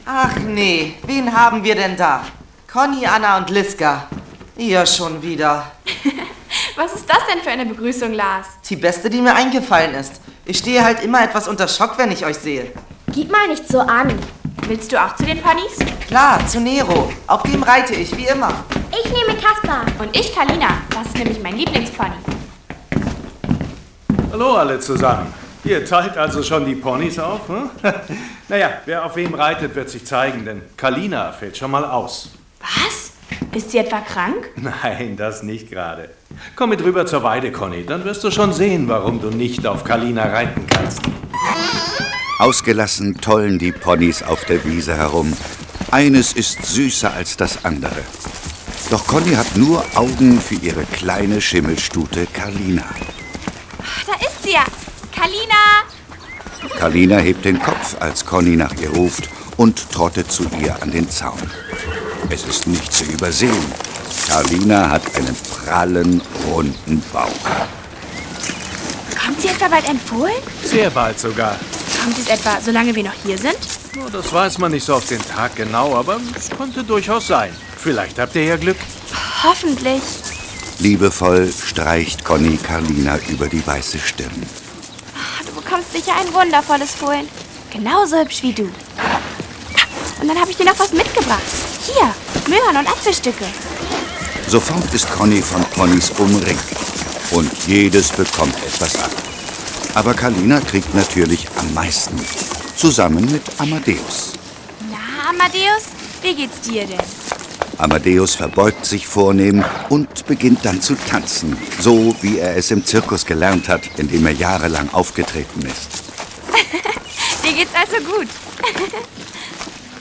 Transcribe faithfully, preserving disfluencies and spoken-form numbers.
Ach nee, wen haben wir denn da? Conny, Anna und Liska. Ihr schon wieder. Was ist das denn für eine Begrüßung, Lars? Die beste, die mir eingefallen ist. Ich stehe halt immer etwas unter Schock, wenn ich euch sehe. Gib mal nicht so an. Willst du auch zu den Ponys? Klar, zu Nero. Auf dem reite ich, wie immer. Ich nehme Kaspar. Und ich Kalina. Das ist nämlich mein Lieblingspony. Hallo alle zusammen. Ihr teilt also schon die Ponys auf, hm? Naja, wer auf wem reitet, wird sich zeigen, denn Kalina fällt schon mal aus. Was? Ist sie etwa krank? Nein, das nicht gerade. Komm mit rüber zur Weide, Conny, dann wirst du schon sehen, warum du nicht auf Kalina reiten kannst. Ausgelassen tollen die Ponys auf der Wiese herum. Eines ist süßer als das andere. Doch Conny hat nur Augen für ihre kleine Schimmelstute Kalina. Da ist sie ja. Kalina! Kalina hebt den Kopf, als Conny nach ihr ruft und trottet zu ihr an den Zaun. Es ist nicht zu übersehen. Kalina hat einen prallen, runden Bauch. Kommt sie etwa bald empfohlen? Sehr bald sogar. Kommt es etwa, solange wir noch hier sind? Oh, das weiß man nicht so auf den Tag genau, aber es könnte durchaus sein. Vielleicht habt ihr ja Glück. Hoffentlich. Liebevoll streicht Conny Kalina über die weiße Stirn. Du bekommst sicher ein wundervolles Fohlen. Genauso hübsch wie du. Und dann habe ich dir noch was mitgebracht. Hier, Möhren und Apfelstücke. Sofort ist Conny von Ponys umringt. Und jedes bekommt etwas ab. Aber Kalina kriegt natürlich am meisten. Zusammen mit Amadeus. Na, Amadeus, wie geht's dir denn? Amadeus verbeugt sich vornehm und beginnt dann zu tanzen. So wie er es im Zirkus gelernt hat, in dem er jahrelang aufgetreten ist. Dir geht's also gut.